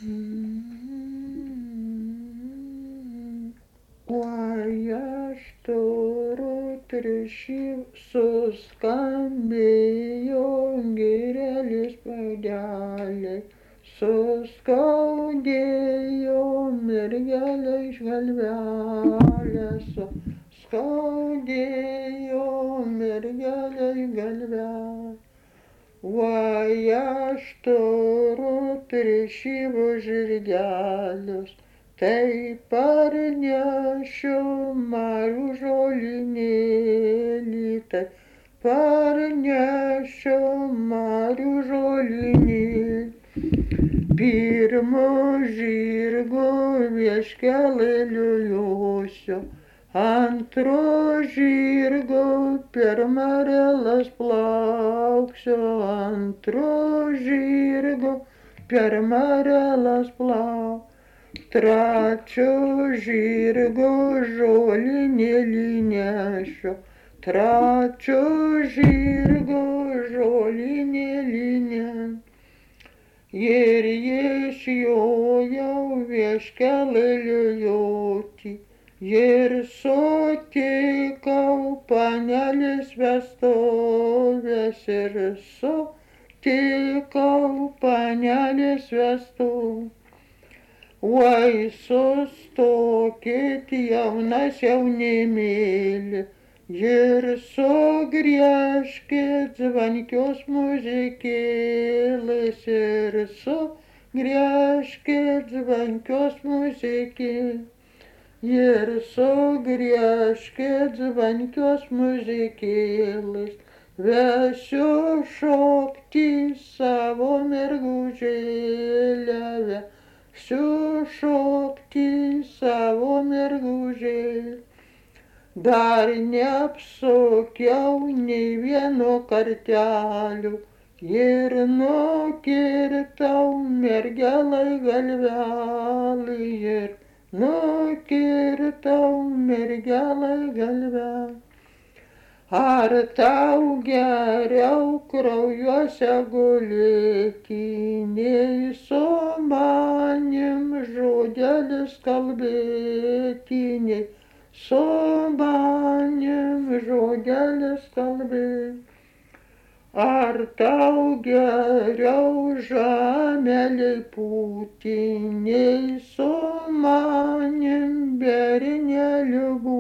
Oi, aš turiu suskambėjo girelis pagelė, suskaudėjo mergelė iš galvelės, suskaudėjo mergelė iš galvelės. Oi, aš turiu trišyvų žirgelius, tai parnešiu marių žolinėlį, tai parnešiu marių žolinėlį. Pirmu žirgu vieškelėliu josiu, antru žirgu per marelas plauksiu, antru žirgu per marelas plauksiu. Trečiu žirgu žolinėlį nešiu, trečiu žirgu žolinėlį nešiu. Ir išjojau vieškelėliu joti, ir sutikau panelės vestuvės, ir sutikau panelės vestuvės. Oi, sustokit, jaunas jaunimėli, ir sugriežkit zvankios muzikėlės, ir sugriežkit zvankios muzikėlės, ir sugriežkit zvankios muzikėlės. Vesiu šokti savo mergužėlę, vesiu šokti savo mergužėlę. Dar neapsukiau nei vieno kartelio ir nukirtau mergelai galvelį, ir nukirtau mergelai galvelį. Ar tau geriau kraujuose gulėti, nei su manim žodelis kalbėti, nei su manim žodelis kalbėti? Ar tau geriau žemeliai pūti, nei su manim berneliu būti?